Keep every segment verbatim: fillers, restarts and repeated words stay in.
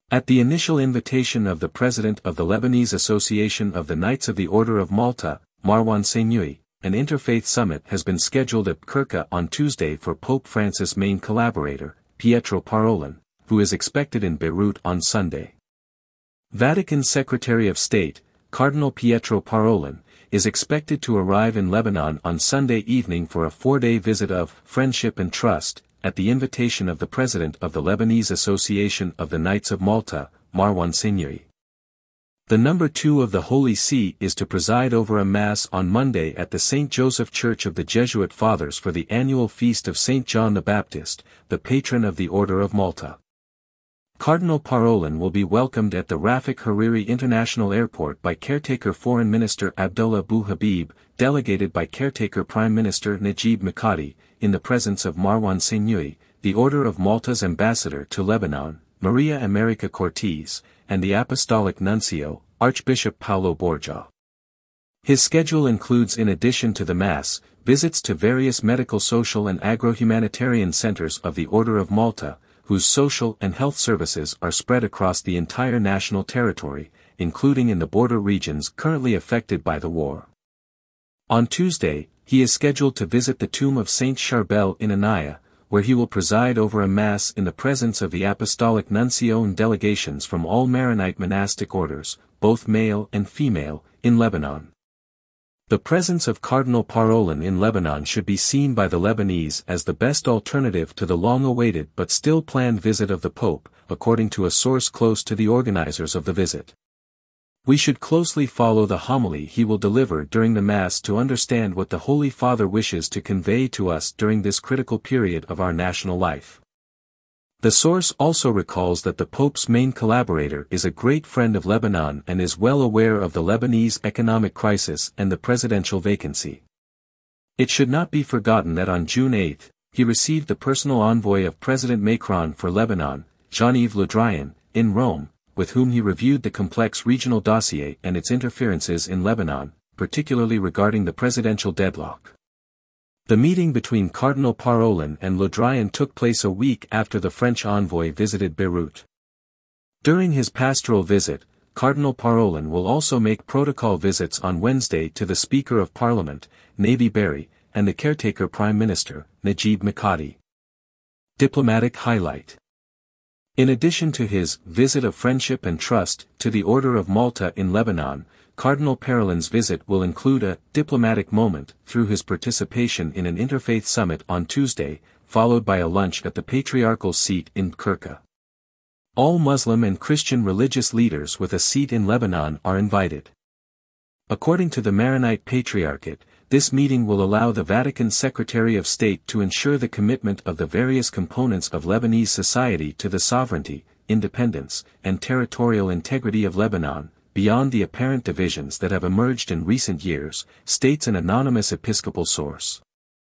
At the initial invitation of the president of the Lebanese Association of the Knights of the Order of Malta, Marwan Seignui, an interfaith summit has been scheduled at Kirka on Tuesday for Pope Francis' main collaborator, Pietro Parolin, who is expected in Beirut on Sunday. Vatican Secretary of State, Cardinal Pietro Parolin, is expected to arrive in Lebanon on Sunday evening for a four-day visit of friendship and trust, at the invitation of the president of the Lebanese Association of the Knights of Malta, Marwan Seignui. The number two of the Holy See is to preside over a Mass on Monday at the Saint Joseph Church of the Jesuit Fathers for the annual feast of Saint John the Baptist, the patron of the Order of Malta. Cardinal Parolin will be welcomed at the Rafik Hariri International Airport by caretaker Foreign Minister Abdullah Bou Habib, delegated by caretaker Prime Minister Najib Mikati, in the presence of Marwan Seignui, the Order of Malta's ambassador to Lebanon, Maria America Cortez, and the Apostolic Nuncio, Archbishop Paolo Borgia. His schedule includes, in addition to the Mass, visits to various medical, social and agro-humanitarian centers of the Order of Malta, whose social and health services are spread across the entire national territory, including in the border regions currently affected by the war. On Tuesday, he is scheduled to visit the tomb of Saint Charbel in Anaya, where he will preside over a Mass in the presence of the Apostolic Nuncio and delegations from all Maronite monastic orders, both male and female, in Lebanon. The presence of Cardinal Parolin in Lebanon should be seen by the Lebanese as the best alternative to the long-awaited but still planned visit of the Pope, according to a source close to the organizers of the visit. We should closely follow the homily he will deliver during the Mass to understand what the Holy Father wishes to convey to us during this critical period of our national life. The source also recalls that the Pope's main collaborator is a great friend of Lebanon and is well aware of the Lebanese economic crisis and the presidential vacancy. It should not be forgotten that on June eighth, he received the personal envoy of President Macron for Lebanon, Jean-Yves Le Drian, in Rome, with whom he reviewed the complex regional dossier and its interferences in Lebanon, particularly regarding the presidential deadlock. The meeting between Cardinal Parolin and Le Drian took place a week after the French envoy visited Beirut. During his pastoral visit, Cardinal Parolin will also make protocol visits on Wednesday to the Speaker of Parliament, Nabi Berri, and the caretaker Prime Minister, Najib Mikati. Diplomatic highlight. In addition to his visit of friendship and trust to the Order of Malta in Lebanon, Cardinal Parolin's visit will include a diplomatic moment through his participation in an interfaith summit on Tuesday, followed by a lunch at the Patriarchal seat in Kirka. All Muslim and Christian religious leaders with a seat in Lebanon are invited. According to the Maronite Patriarchate, this meeting will allow the Vatican Secretary of State to ensure the commitment of the various components of Lebanese society to the sovereignty, independence, and territorial integrity of Lebanon, beyond the apparent divisions that have emerged in recent years, states an anonymous episcopal source.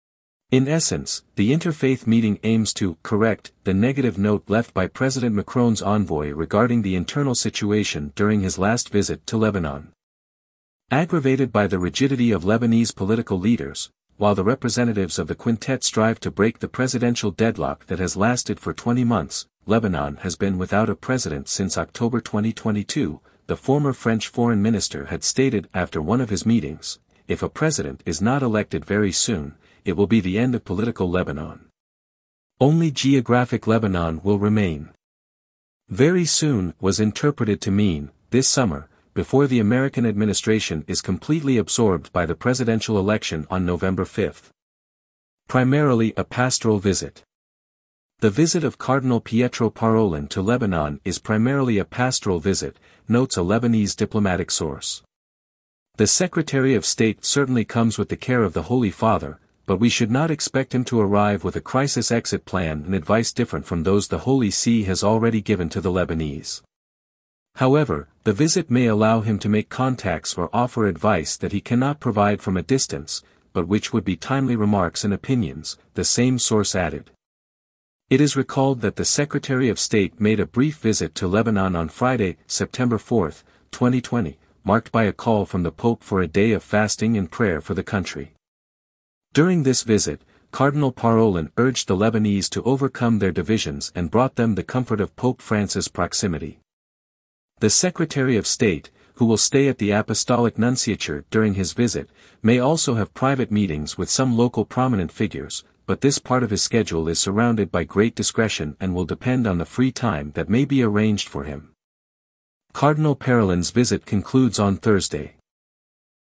In essence, the interfaith meeting aims to correct the negative note left by President Macron's envoy regarding the internal situation during his last visit to Lebanon. Aggravated by the rigidity of Lebanese political leaders, while the representatives of the quintet strive to break the presidential deadlock that has lasted for twenty months, Lebanon has been without a president since October twenty twenty-two, the former French foreign minister had stated after one of his meetings, if a president is not elected very soon, it will be the end of political Lebanon. Only geographic Lebanon will remain. Very soon was interpreted to mean, this summer, before the American administration is completely absorbed by the presidential election on November fifth. Primarily a pastoral visit. The visit of Cardinal Pietro Parolin to Lebanon is primarily a pastoral visit, notes a Lebanese diplomatic source. The Secretary of State certainly comes with the care of the Holy Father, but we should not expect him to arrive with a crisis exit plan and advice different from those the Holy See has already given to the Lebanese. However, the visit may allow him to make contacts or offer advice that he cannot provide from a distance, but which would be timely remarks and opinions, the same source added. It is recalled that the Secretary of State made a brief visit to Lebanon on Friday, September fourth, twenty twenty, marked by a call from the Pope for a day of fasting and prayer for the country. During this visit, Cardinal Parolin urged the Lebanese to overcome their divisions and brought them the comfort of Pope Francis' proximity. The Secretary of State, who will stay at the Apostolic Nunciature during his visit, may also have private meetings with some local prominent figures, but this part of his schedule is surrounded by great discretion and will depend on the free time that may be arranged for him. Cardinal Parolin's visit concludes on Thursday.